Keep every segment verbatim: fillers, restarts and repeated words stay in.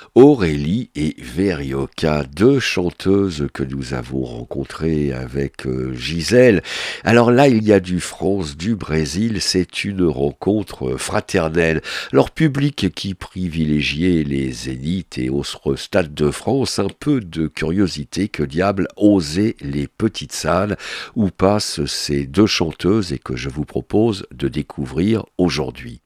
Aurélie et Verioca, deux chanteuses que nous avons rencontrées avec euh, Gisèle. Alors là, il y a du France, du Brésil, c'est une rencontre fraternelle. Leur public qui privilégiait les zéniths et autres stades de France, un peu de curiosité, que diable oser les petites salles où passent ces deux chanteuses et que je vous propose de découvrir aujourd'hui.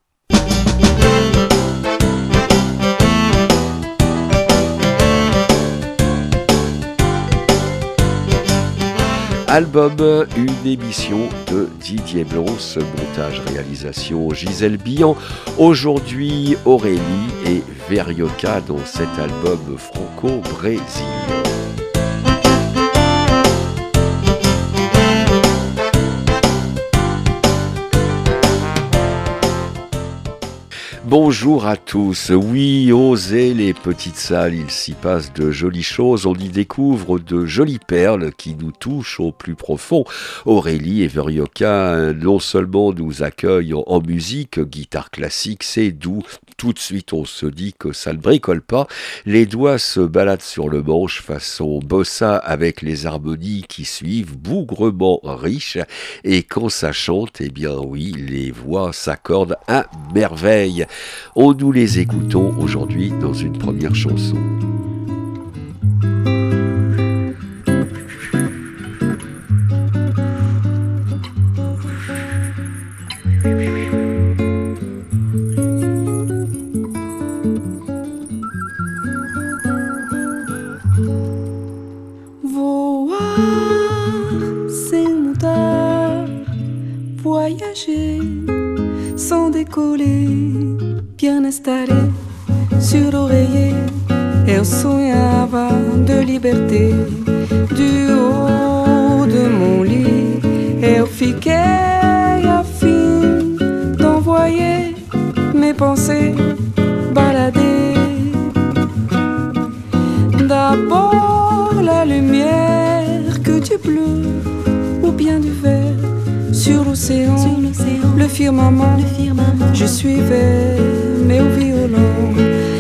Album, une émission de Didier Blons, montage, réalisation Gisèle Billan. Aujourd'hui, Aurélie et Verioca dans cet album franco-brésilien. Bonjour à tous. Oui, osez les petites salles, il s'y passe de jolies choses, on y découvre de jolies perles qui nous touchent au plus profond. Aurélie et Verioca non seulement nous accueillent en, en musique, guitare classique, c'est doux, tout de suite on se dit que ça ne bricole pas, les doigts se baladent sur le manche façon bossa avec les harmonies qui suivent, bougrement riches, et quand ça chante, eh bien oui, les voix s'accordent à merveille. Oh, nous les écoutons aujourd'hui dans une première chanson. Voar sem mudar, voyager sans décoller, bien estarei sur l'oreiller. Eu sonhava de liberté du haut de mon lit. Eu fiquei a fim d'envoyer mes pensées balader. D'abord la lumière que du bleu ou bien du vert sur l'océan, sur l'océan, le firmament, le firmament. Je suivais meu violão,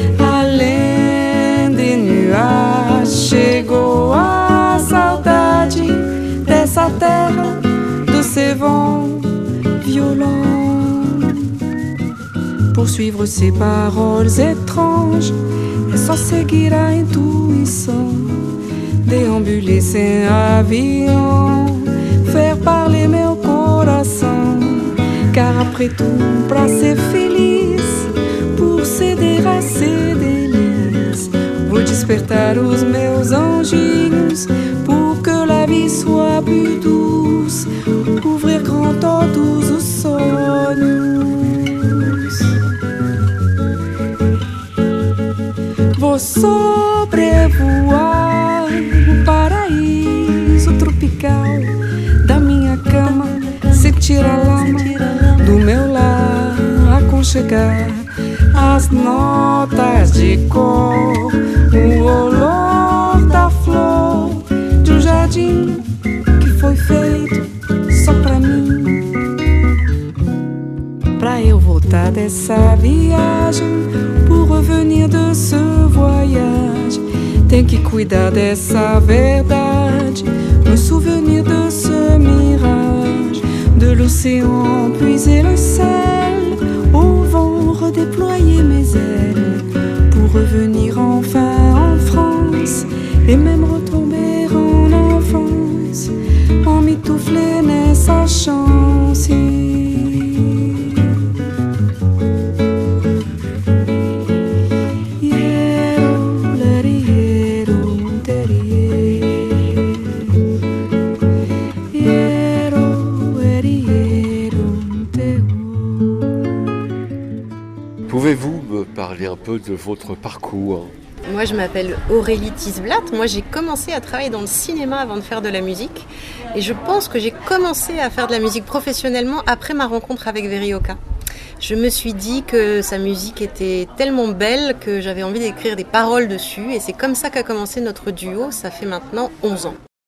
além de nuages, chegou a saudade dessa terra, de ces vents violents. Poursuivre ces paroles étranges, é só seguir a intuição, déambuler sem avião, faire parler meu coração. Car après tout, pra ser feliz, por ceder a ser délices, vou despertar os meus anjinhos, pour que la vie soit plus douce, ouvrir grand todos os sonhos. Vou sobrevoar o paraíso tropical da minha cama, sentir a lama do meu lar, aconchegar as notas de cor, o olor da flor de um jardim que foi feito só pra mim. Pra eu voltar dessa viagem, pour revenir de ce voyage, tem que cuidar dessa verdade, me souvenir de ce mirage, de l'océan puiser le sel, au vent redéployer mes ailes, pour revenir enfin en France, et même retomber en enfance, en mitoufler nessa chance. Pouvez-vous me parler un peu de votre parcours ? Moi, je m'appelle Aurélie Tisblatt. Moi, j'ai commencé à travailler dans le cinéma avant de faire de la musique. Et je pense que j'ai commencé à faire de la musique professionnellement après ma rencontre avec Verioca. Je me suis dit que sa musique était tellement belle que j'avais envie d'écrire des paroles dessus. Et c'est comme ça qu'a commencé notre duo. Ça fait maintenant onze ans.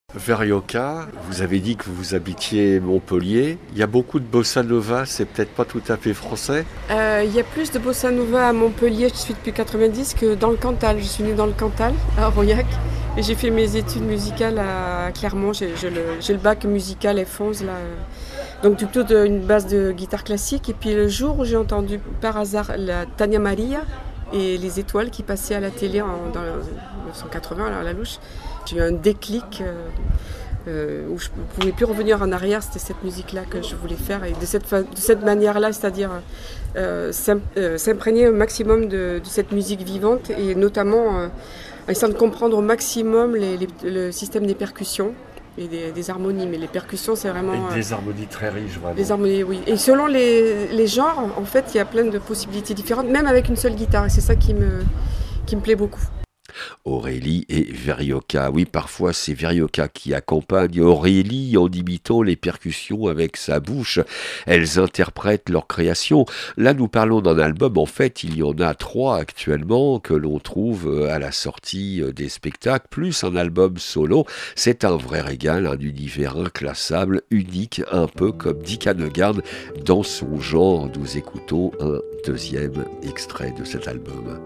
Verioca, vous avez dit que vous habitiez Montpellier. Il y a beaucoup de bossa nova, c'est peut-être pas tout à fait français. Euh, il y a plus de bossa nova à Montpellier, je suis depuis quatre-vingt-dix, que dans le Cantal. Je suis née dans le Cantal, à Aurillac, et j'ai fait mes études musicales à Clermont. J'ai, j'ai, le, j'ai le bac musical F onze, là. Donc plutôt de, une base de guitare classique. Et puis le jour où j'ai entendu par hasard la Tania Maria et les étoiles qui passaient à la télé en, dans mille neuf cent quatre-vingts, à la louche, j'ai eu un déclic euh, euh, où je ne pouvais plus revenir en arrière. C'était cette musique-là que je voulais faire et de cette, fa- de cette manière-là, c'est-à-dire euh, s'im- euh, s'imprégner au maximum de, de cette musique vivante et notamment euh, en essayant de comprendre au maximum les, les, le système des percussions et des, des harmonies. Mais les percussions, c'est vraiment... Et des harmonies très riches, vraiment. Les harmonies, oui. Et selon les, les genres, en fait, il y a plein de possibilités différentes, même avec une seule guitare. Et c'est ça qui me, qui me plaît beaucoup. Aurélie et Verioca. Oui, parfois c'est Verioca qui accompagne Aurélie en imitant les percussions avec sa bouche. Elles interprètent leur création. Là, nous parlons d'un album. En fait, il y en a trois actuellement que l'on trouve à la sortie des spectacles, plus un album solo. C'est un vrai régal, un univers inclassable, unique, un peu comme Dick Annegarn dans son genre. Nous écoutons un deuxième extrait de cet album.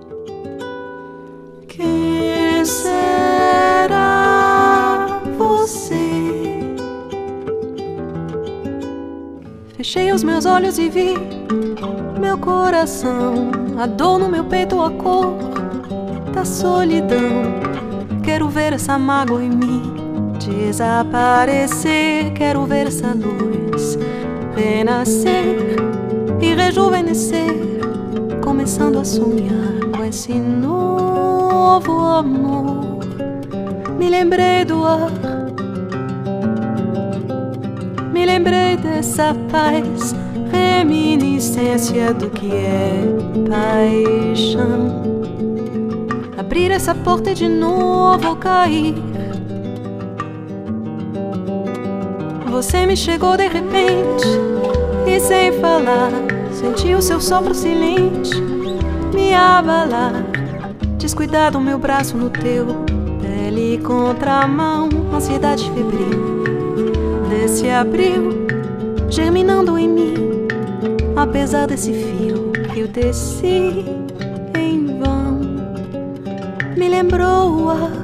Quem será você? Fechei os meus olhos e vi meu coração, a dor no meu peito, a cor da solidão. Quero ver essa mágoa em mim desaparecer. Quero ver essa luz renascer e rejuvenescer, começando a sonhar com esse novo amor. Me lembrei do ar, me lembrei dessa paz, reminiscência do que é paixão. Abrir essa porta e de novo cair. Você me chegou de repente e sem falar, senti o seu sopro silente me abalar. Descuidado o meu braço no teu, pele contra a mão, ansiedade febril desse abril, germinando em mim, apesar desse fio que eu desci em vão. Me lembrou o ar,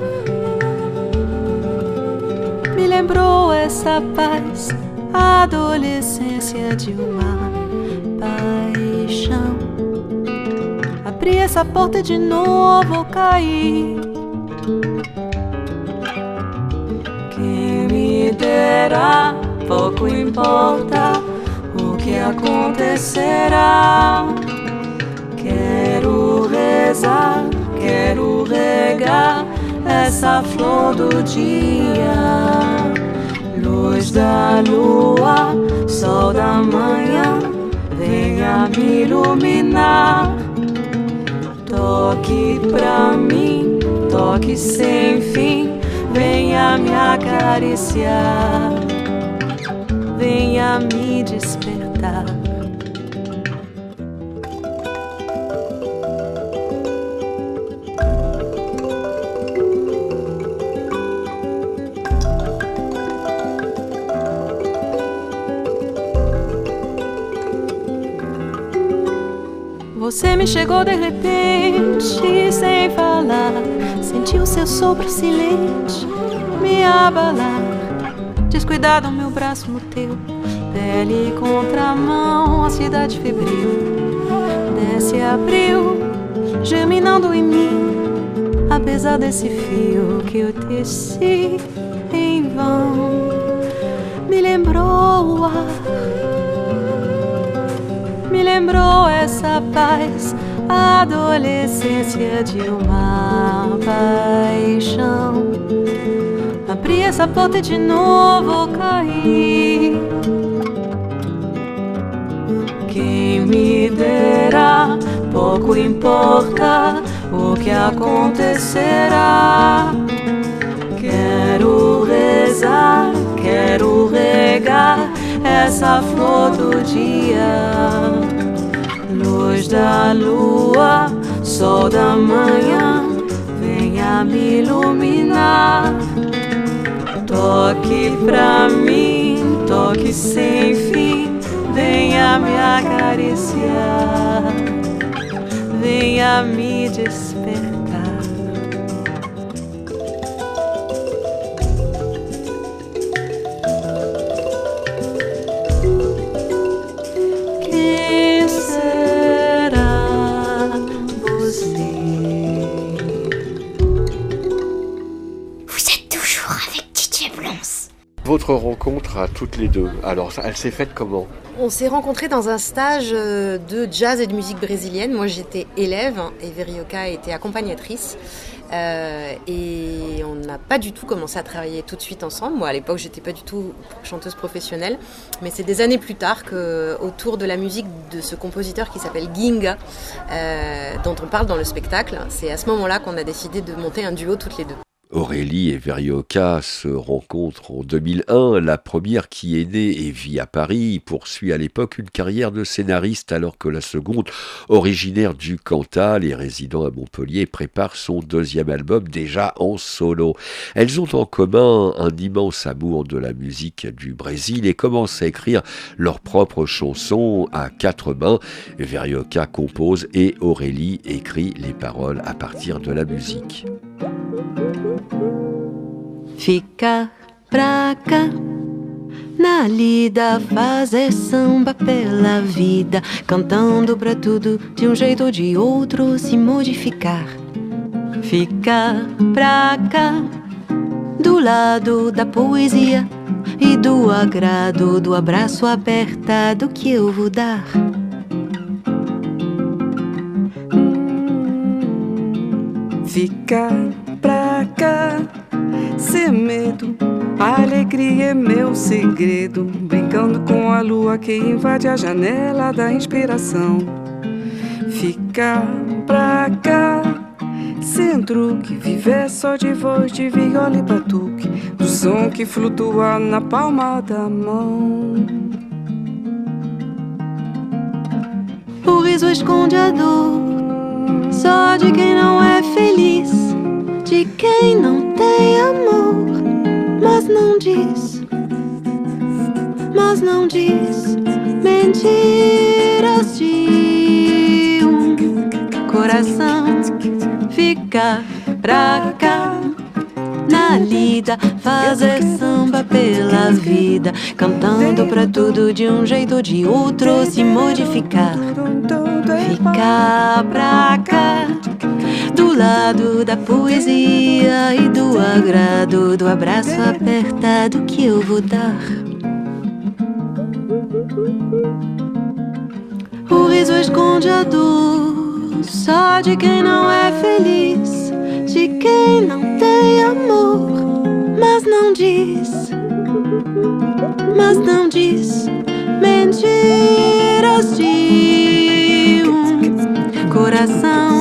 me lembrou essa paz, a adolescência de uma paixão. Abri essa porta e de novo caí. Quem me dera, pouco importa o que acontecerá. Quero rezar, quero regar essa flor do dia. Luz da lua, sol da manhã, venha me iluminar. Toque pra mim, toque sem fim, venha me acariciar, venha me despertar. Você me chegou de repente, sem falar, senti o seu sopro silente me abalar. Descuidado o meu braço no teu, pele contra a mão, ansiedade febril desse abril, germinando em mim, apesar desse fio que eu teci em vão. Me lembrou o ar, me lembrou essa paz, a adolescência de uma paixão. Abri essa porta e de novo caí. Quem me dera, pouco importa o que acontecerá. Quero rezar, quero regar essa flor do dia. Luz da lua, sol da manhã, venha me iluminar. Toque pra mim, toque sem fim, venha me acariciar, venha me despertar. Quem será você? Vous êtes toujours avec D J Blonce. Votre rencontre à toutes les deux, alors elle s'est faite comment? On s'est rencontrés dans un stage de jazz et de musique brésilienne. Moi, j'étais élève et Verioka était accompagnatrice. Euh, et on n'a pas du tout commencé à travailler tout de suite ensemble. Moi, à l'époque, j'étais pas du tout chanteuse professionnelle. Mais c'est des années plus tard que, autour de la musique de ce compositeur qui s'appelle Ginga, euh, dont on parle dans le spectacle, c'est à ce moment-là qu'on a décidé de monter un duo toutes les deux. Aurélie et Verioka se rencontrent en deux mille un. La première, qui est née et vit à Paris, poursuit à l'époque une carrière de scénariste, alors que la seconde, originaire du Cantal et résidant à Montpellier, prépare son deuxième album déjà en solo. Elles ont en commun un immense amour de la musique du Brésil et commencent à écrire leurs propres chansons à quatre mains. Verioka compose et Aurélie écrit les paroles à partir de la musique. Ficar pra cá, na lida, fazer samba pela vida, cantando pra tudo, de um jeito ou de outro se modificar. Ficar pra cá, do lado da poesia e do agrado, do abraço apertado que eu vou dar. Ficar pra cá, sem medo, a alegria é meu segredo, brincando com a lua que invade a janela da inspiração. Ficar pra cá, sem truque, viver só de voz, de viola e batuque, do som que flutua na palma da mão. O riso esconde a dor, só de quem não é feliz, de quem não tem amor, mas não diz, mas não diz mentiras de um coração. Ficar pra cá, na lida, fazer samba pela vida, cantando pra tudo, de um jeito ou de outro se modificar. Ficar pra cá, do lado da poesia e do agrado, do abraço apertado que eu vou dar. O riso esconde a dor, só de quem não é feliz, de quem não tem amor, mas não diz, mas não diz mentiras de um coração.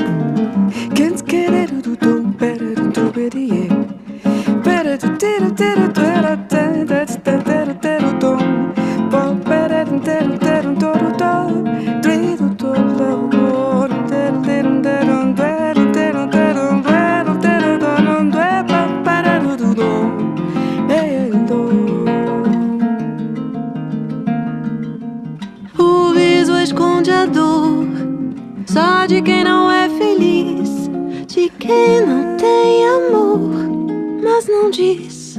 O riso esconde a dor, só de quem não é feliz, de quem não tem amor, mas não diz,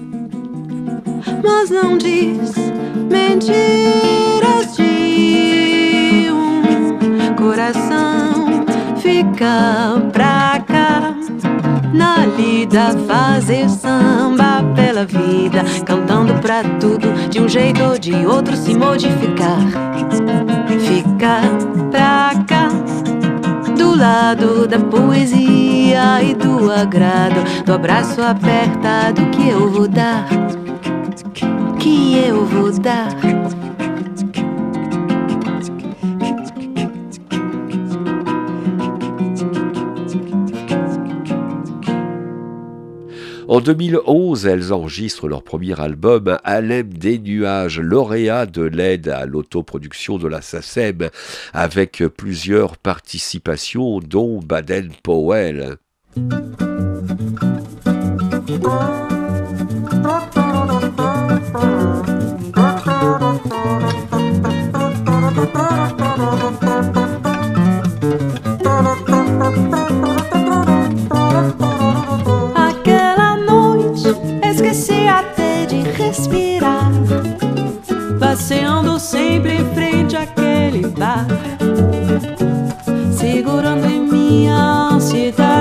mas não diz mentiras de um coração. Fica pra cá, na lida, fazer samba pela vida, cantando pra tudo, de um jeito ou de outro se modificar. Fica pra cá, do lado da poesia e do agrado, do abraço apertado que eu vou dar, que eu vou dar. En deux mille onze, elles enregistrent leur premier album, Alem des nuages, lauréat de l'aide à l'autoproduction de la SACEM, avec plusieurs participations, dont Baden-Powell.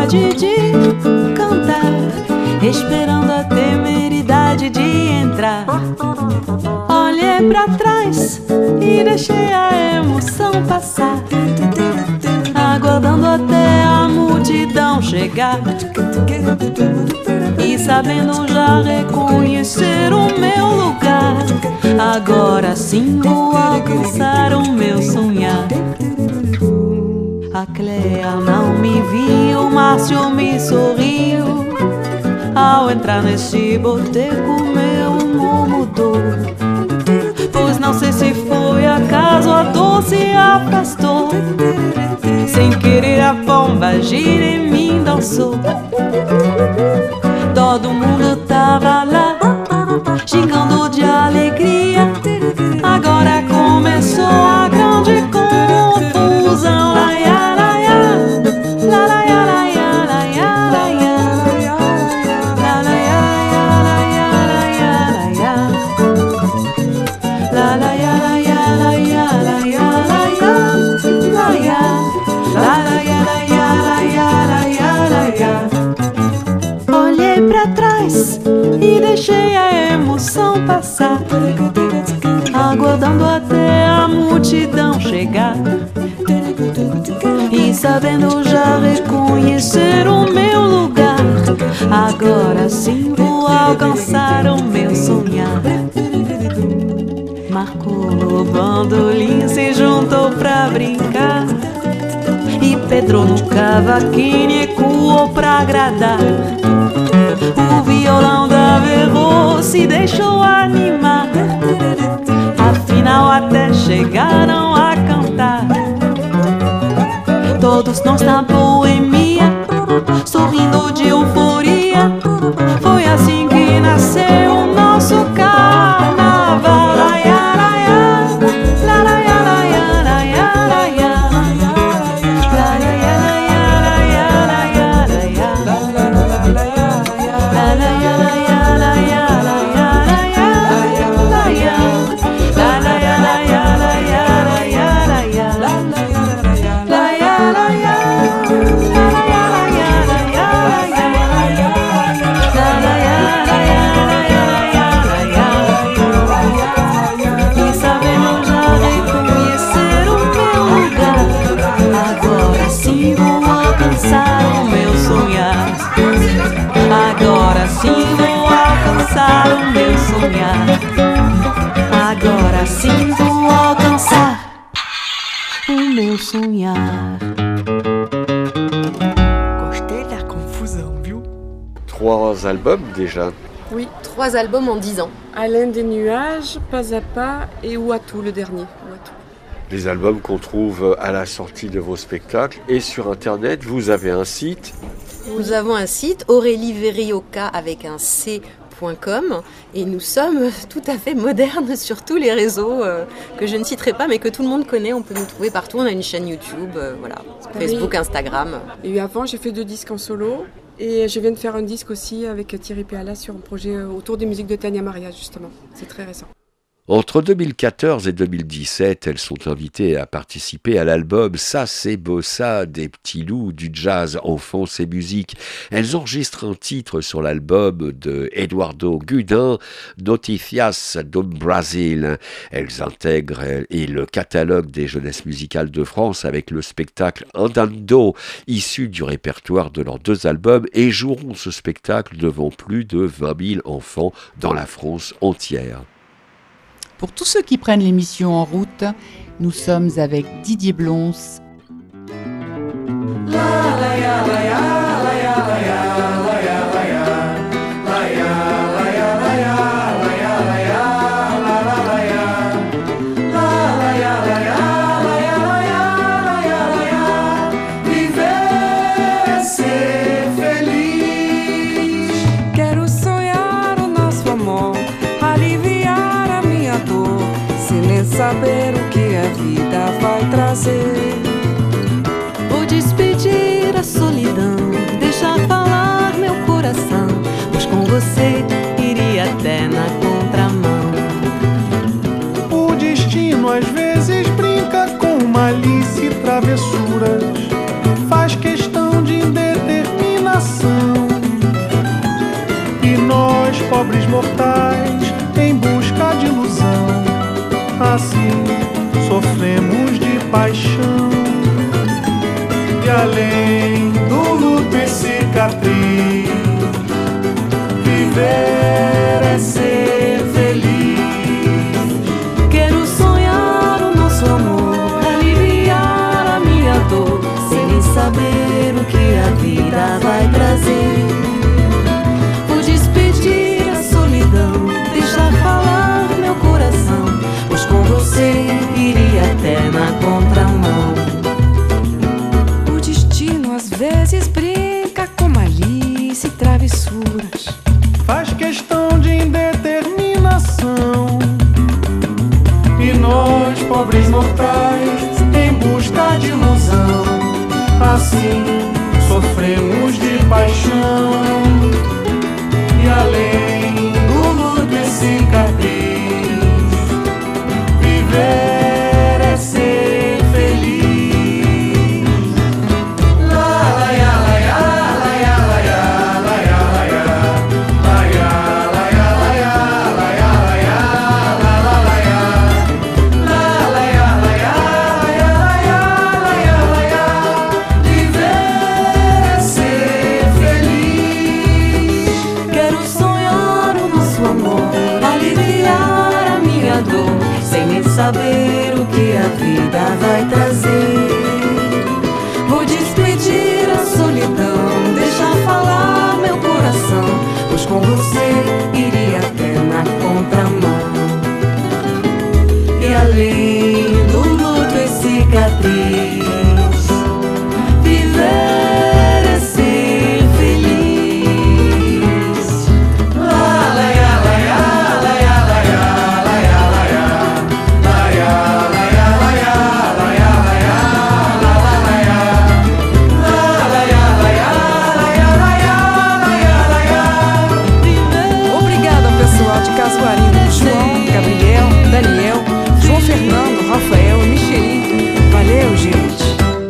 vontade de cantar, esperando a temeridade de entrar. Olhei pra trás e deixei a emoção passar, aguardando até a multidão chegar, e sabendo já reconhecer o meu lugar. Agora sim vou alcançar o meu sonhar. A Cleia não me viu, o Márcio me sorriu. Ao entrar neste boteco meu humor mudou, pois não sei se foi acaso a dor se afastou. Sem querer a pomba gira em mim dançou. Todo mundo tava lá, gingando de alegria. Agora começou a grande confusão. Laia, laia, la, laia, laia, laia, laia, la, laia, laia, laia, laia, la, laia, laia, laia, laia, laia, la, laia, laia, laia, laia, laia. Olhei pra trás e deixei a emoção passar, aguardando até a multidão chegar, e sabendo já reconhecer o meu lugar. Agora sim vou alcançar o meu sonhar. Marco o bandolim se juntou pra brincar, e Pedro no cavaquinho ecoou pra agradar. O violão da Verô se deixou animar, afinal até chegaram a cantar. Todos nós na boemia, sorrindo de euforia. Foi assim que nasceu o nosso carnaval. Laia, laia, la, laia, laia, laia, laia, laia, laia, laia, laia, Agora sim vou alcançar o meu sonhar. Agora sim vou alcançar o meu sonhar. Gostei da confusão, viu? Trois albums déjà. Oui, trois albums en dix ans. Alain des nuages, Pas à pas et Ouatou, le dernier. Ouatou. Les albums qu'on trouve à la sortie de vos spectacles et sur internet. Vous avez un site. Nous avons un site, Aurélie Verioka avec un C point com, et nous sommes tout à fait modernes sur tous les réseaux euh, que je ne citerai pas mais que tout le monde connaît. On peut nous trouver partout, on a une chaîne YouTube, euh, voilà, Facebook, Instagram. Et avant j'ai fait deux disques en solo et je viens de faire un disque aussi avec Thierry Péala sur un projet autour des musiques de Tania Maria justement, c'est très récent. Entre deux mille quatorze et deux mille dix-sept, elles sont invitées à participer à l'album Ça c'est Bossa des Petits Loups du jazz enfants et musique. Elles enregistrent un titre sur l'album de Eduardo Gudin, Noticias do Brasil. Elles intègrent et le catalogue des jeunesses musicales de France avec le spectacle Andando, issu du répertoire de leurs deux albums, et joueront ce spectacle devant plus de vingt mille enfants dans la France entière. Pour tous ceux qui prennent l'émission en route, nous sommes avec Didier Blons. Quero sonhar o nosso amor, aliviar a minha dor, sem nem saber o que a vida vai trazer. Vou despedir a solidão, deixar falar meu coração, pois com você iria até na contramão. O destino às vezes brinca com malícia e travessuras, faz questão de deter pobres mortais em busca de ilusão. Assim sofremos de paixão. E além do luto e cicatriz, viver é ser feliz. Quero sonhar o nosso amor, aliviar a minha dor, sem nem saber o que a vida vai trazer. Vou despedir a solidão, deixar falar meu coração, pois com você iria até na contramão. O destino às vezes brinca com malícia e travessuras, faz questão de indeterminação. E nós, pobres mortais, em busca de ilusão, assim sofremos de paixão. E além do luto e cicatriz, viver é ser feliz. Saber o que a vida vai trazer. Vou despedir a solidão, deixar falar meu coração, pois com você iria até na contramão. E além do luto e cicatriz, viver é ser feliz. La la ya la ya la ya la ya la ya la ya. Obrigada, pessoal de Casuarina, João, Gabriel, Daniel, João Fernando, Rafael, Micheli. Valeu, gente.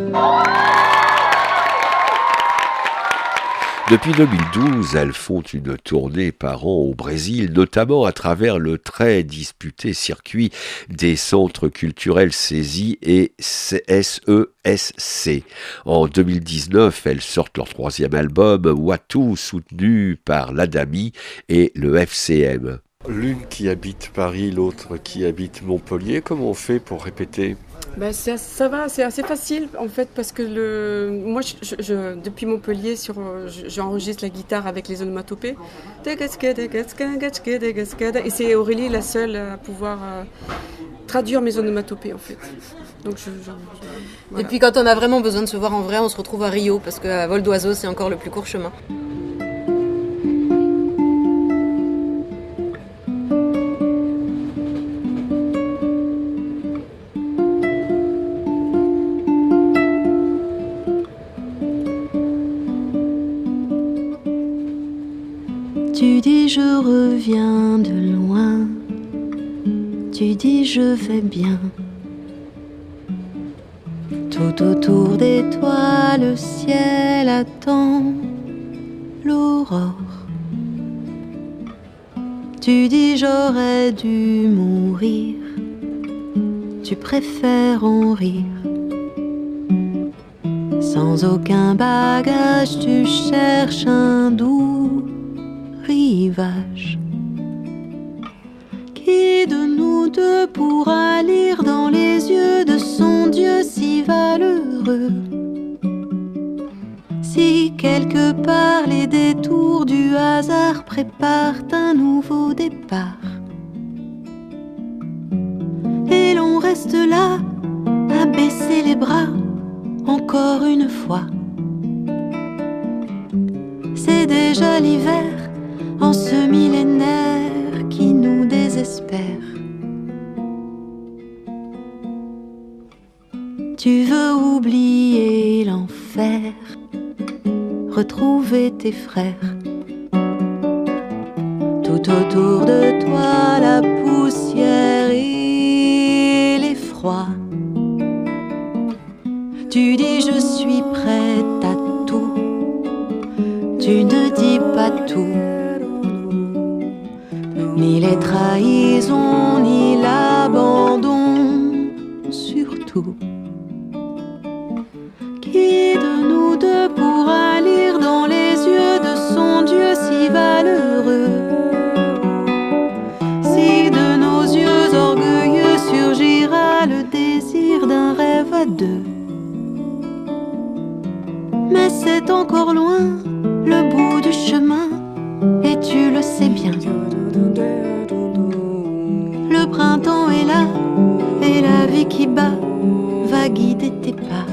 Depuis deux mille douze, elles font une tournée par an au Brésil, notamment à travers le très disputé circuit des centres culturels C E S I et S E S C. En deux mille dix-neuf, elles sortent leur troisième album, Watu, soutenu par l'Adami et le F C M. L'une qui habite Paris, l'autre qui habite Montpellier, comment on fait pour répéter ? Ben, ça, ça va, c'est assez facile en fait parce que le, moi je, je, depuis Montpellier sur, je, j'enregistre la guitare avec les onomatopées et c'est Aurélie la seule à pouvoir euh, traduire mes onomatopées en fait. Donc je, je, je, voilà. Et puis quand on a vraiment besoin de se voir en vrai, on se retrouve à Rio parce qu'à vol d'oiseau c'est encore le plus court chemin. Tu dis je reviens de loin, tu dis je vais bien. Tout autour des toits le ciel attend l'aurore. Tu dis j'aurais dû mourir, tu préfères en rire. Sans aucun bagage tu cherches un doux rivage. Qui de nous deux pourra lire dans les yeux de son Dieu si valeureux? Si quelque part les détours du hasard préparent un nouveau départ, et l'on reste là à baisser les bras encore une fois. C'est déjà l'hiver en ce millénaire qui nous désespère. Tu veux oublier l'enfer, retrouver tes frères. Tout autour de toi la poussière et l'effroi. Tu dis je suis prête à tout, tu ne dis pas tout. ni les trahisons, ni l'abandon, surtout. Qui de nous deux pourra lire dans les yeux de son Dieu si valeureux? Si de nos yeux orgueilleux surgira le désir d'un rêve à deux. Mais c'est encore loin le bout du chemin, et tu le sais bien. Le printemps est là, et la vie qui bat va guider tes pas.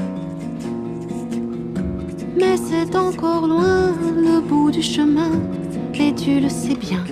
Mais c'est encore loin le bout du chemin, et tu le sais bien.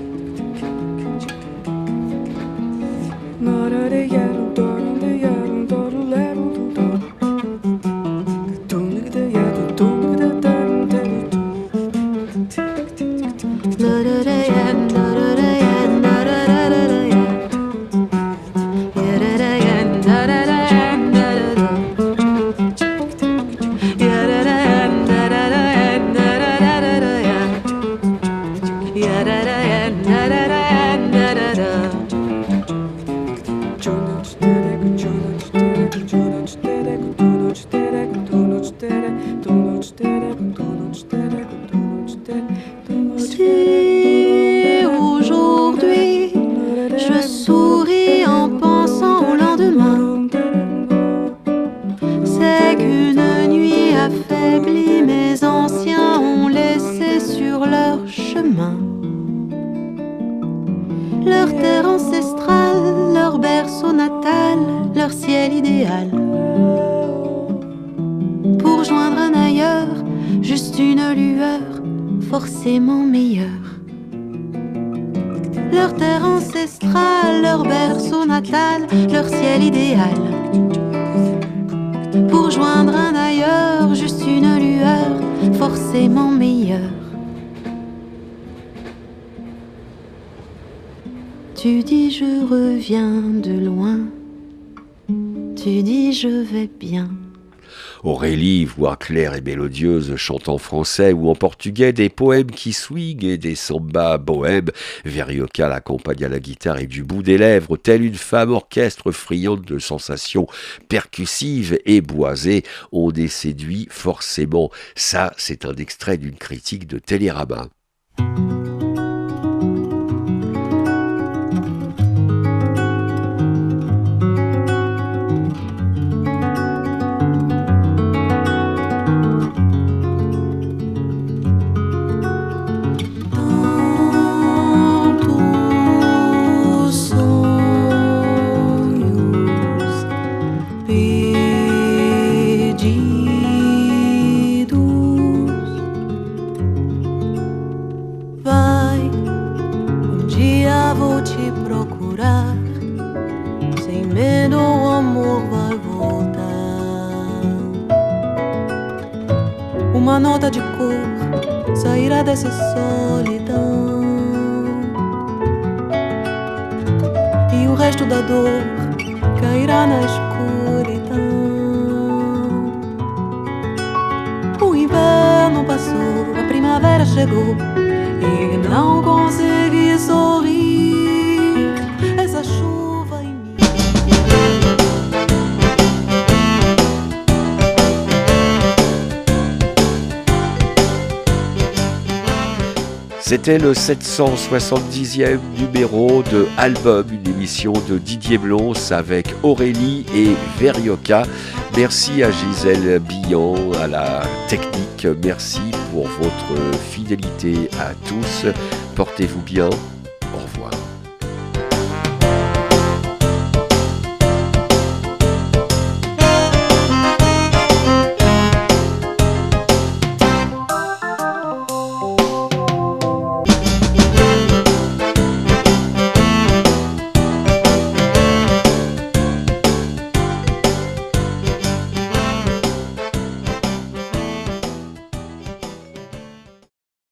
Si aujourd'hui je souris en pensant au lendemain, c'est qu'une nuit affaiblie mes anciens ont laissé sur leur chemin leur terre ancestrale, leur berceau natal, leur ciel idéal. Pour joindre un ailleurs, juste une lueur, forcément meilleure. Leur terre ancestrale, leur berceau natal, leur ciel idéal. Pour joindre un ailleurs, juste une lueur, forcément meilleure. Tu dis je reviens de loin, tu dis je vais bien. Aurélie, voix claire et mélodieuse, chante en français ou en portugais des poèmes qui swingent et des sambas bohèmes. Verioca l'accompagne à la guitare et du bout des lèvres, telle une femme orchestre friande de sensations percussives et boisées. On est séduit forcément. Ça, c'est un extrait d'une critique de Télérama. Uma nota de cor sairá dessa solidão, e o resto da dor cairá na escuridão. O inverno passou, a primavera chegou, e não consegui sorrir. Essa chuva em mim. C'était le sept cent soixante-dixième numéro de Album, une émission de Didier Blons avec Aurélie et Verioca. Merci à Gisèle Billan, à la technique. Merci pour votre fidélité à tous. Portez-vous bien.